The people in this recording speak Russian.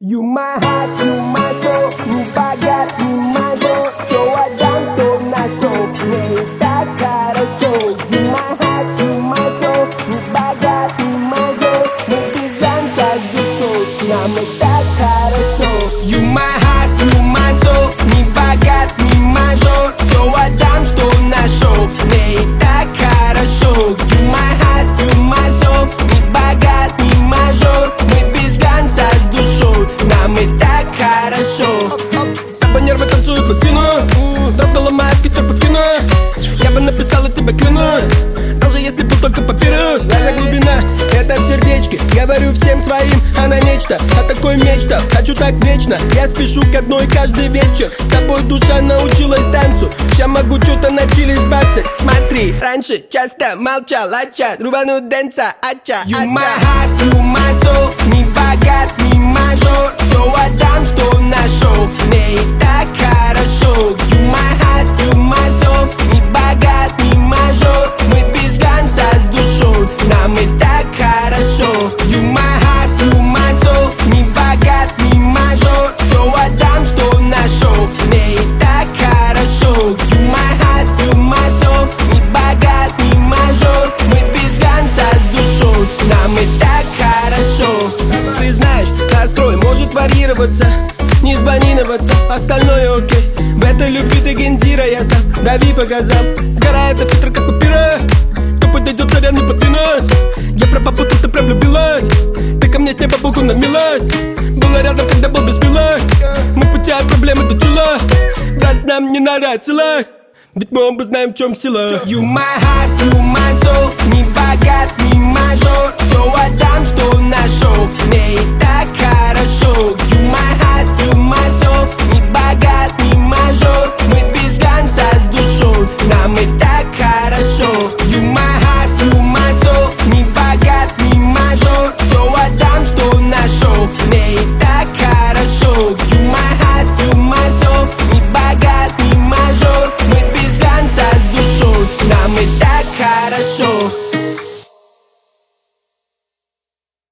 You my heart, you my soul, не богат, не мажор, все отдам, то нашел, мне и так хорошо. You my heart, you my soul, не богат, не мажор, мы бежим как душой, нам и так хорошо. You my heart, you my soul, не богат, не мажор, все отдам, что нашел, мне и так хорошо. You my heart, you my soul, не богат, не мажор, мы без глянца с душой, нам и так хорошо. Саба нервы танцуют латину, дрожь ломает, кистер подкину. Я бы написала тебе, клянусь, даже если был только папирус. Глаза глубина, это в сердечке, говорю всем своим, она нечто, а такой мечта. Хочу так вечно, я спешу к одной каждый вечер. С тобой душа научилась танцу, ща могу что-то на чили сбаться. Смотри, раньше часто молчал, ача, рубану дэнса, ача. You my heart, you my soul, не богат, не мажор, все отдам, что нашел, мне и так хорошо. You my heart, you my soul, не богат, не мажор, мы без глянца с душой, нам и так хорошо. You my heart, you my soul, не богат, не мажор, все отдам, что нашел, мне и так хорошо. You my heart, you my soul, не богат, не мажор, мы без глянца с душой, нам и так хорошо. Ты знаешь, настрой может варьироваться, не сбанироваться, остальное окей. В этой любви ты гендира, я сам, дави по газам. Сгорает фильтр, как папира. Кто подойдет, царя не подвинусь. Я про папу, ты прям влюбилась. Ты ко мне с неба богу намилась. Была рядом, когда был без пила. Мы в пути от проблемы до чела. Брат, нам не надо отсылать, ведь мы оба знаем, в чем сила. You my heart, you my soul, не богат, не мажор, все отдам, что нашел, мне и так хорошо.